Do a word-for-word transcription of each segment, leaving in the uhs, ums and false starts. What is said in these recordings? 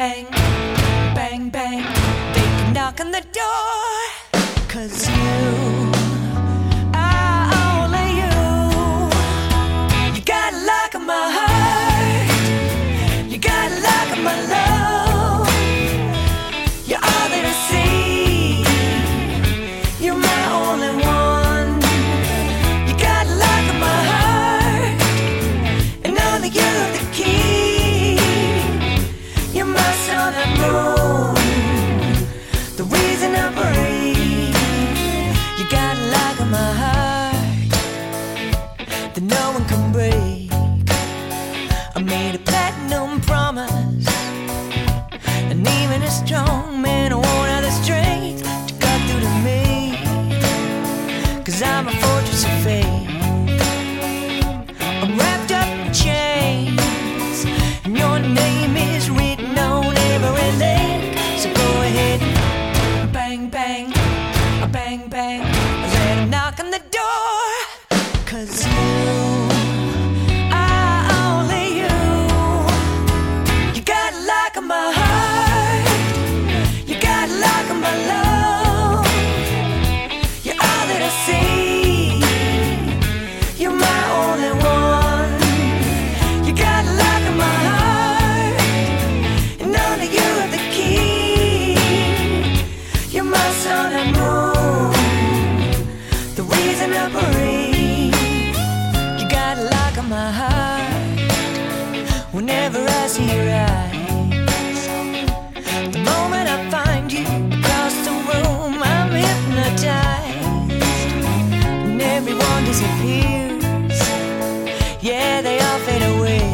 bang, bang, bang. They can knock on the door, 'cause you are only you. You got a lock on my heart, you got a lock on my love. You're all that I see, you're my only one. You got a lock on my heart, and only you have the key. You're my sun and moon, the reason I breathe. You got a lock on my heart that no one can break. I made a platinum promise, and even a strong man won't have the strength to cut through to me, 'cause I'm a fortress of faith. I'm wrapped up in chains, and your name is written on every link. So go ahead, bang, bang, bang, bang. Let him knock on the door, 'cause you are only you. You got a lock on my heart, you got a lock on my love. You're all that I see, you're my only one. You got a lock on my heart, and only you have the key. You're my sun and moon, the reason I breathe. You got a lock on my heart whenever I see your eyes. The moment I find you across the room, I'm hypnotized, and everyone disappears. Yeah, they all fade away.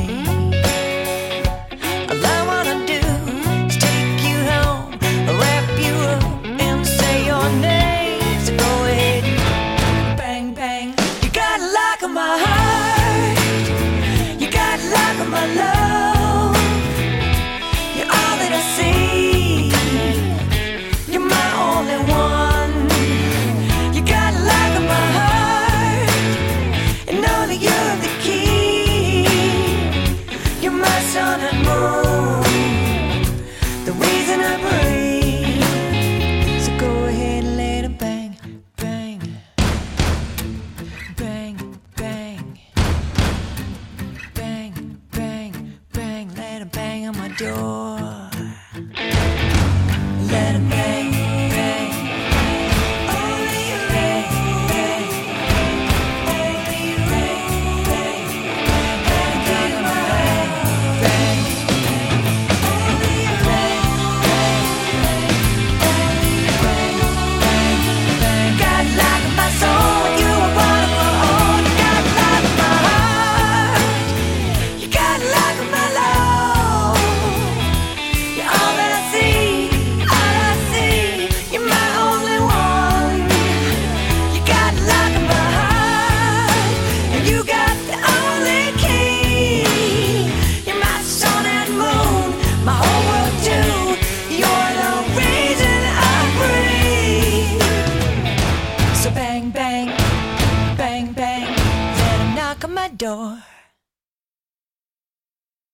All I wanna do is take you home, wrap you up, and say your name. So go ahead, bang, bang. You got a lock on my heart, you got a lock on my love. You're all that I see, you're my only one. You got a lock on my heart, and only you have the key. You're my sun and moon, the reason I breathe. So go ahead and let it bang, bang, bang, bang, bang, bang, bang. Let it bang on my door. Let it bang.